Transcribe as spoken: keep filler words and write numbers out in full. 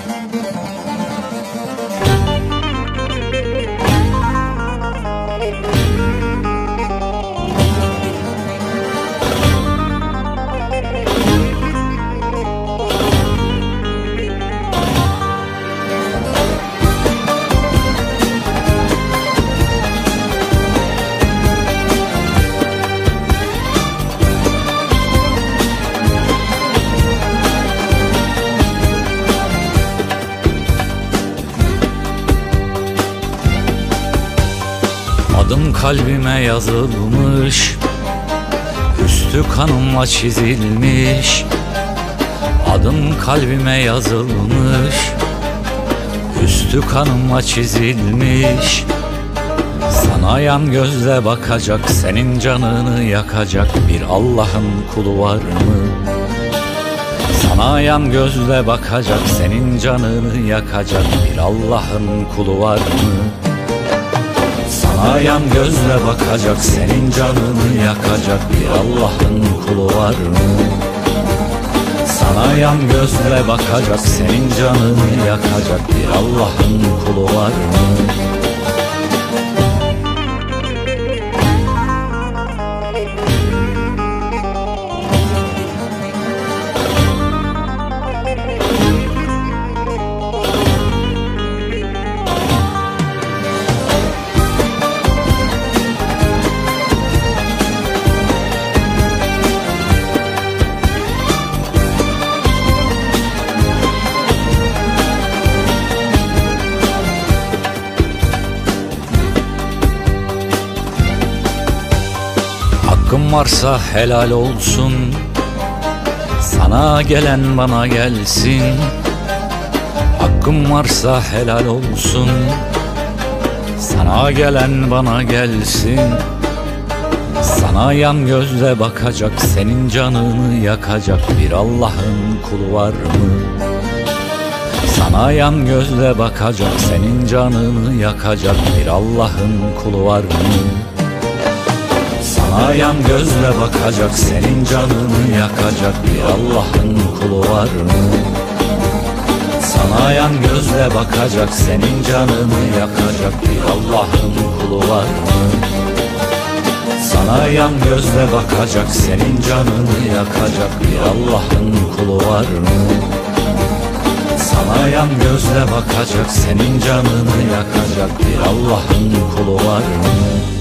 Adım kalbime yazılmış, üstü kanımla çizilmiş. Adım kalbime yazılmış, üstü kanımla çizilmiş. Sana yan gözle bakacak, senin canını yakacak bir Allah'ın kulu var mı? Sana yan gözle bakacak, senin canını yakacak bir Allah'ın kulu var mı? Sana yan gözle bakacak, senin canını yakacak bir Allah'ın kulu var mı? Sana yan gözle bakacak, senin canını yakacak bir Allah'ın kulu var mı? Hakkım varsa helal olsun, sana gelen bana gelsin. Hakkım varsa helal olsun, sana gelen bana gelsin. Sana yan gözle bakacak, senin canını yakacak bir Allah'ın kulu var mı? Sana yan gözle bakacak, senin canını yakacak bir Allah'ın kulu var mı? Sana yan gözle bakacak, senin canını yakacak bir Allah'ın kulu var mı? Sana yan gözle bakacak, senin canını yakacak bir Allah'ın kulu var mı? Sana yan gözle bakacak, senin canını yakacak bir Allah'ın kulu var mı? Sana yan gözle bakacak, senin canını yakacak bir Allah'ın kulu var mı?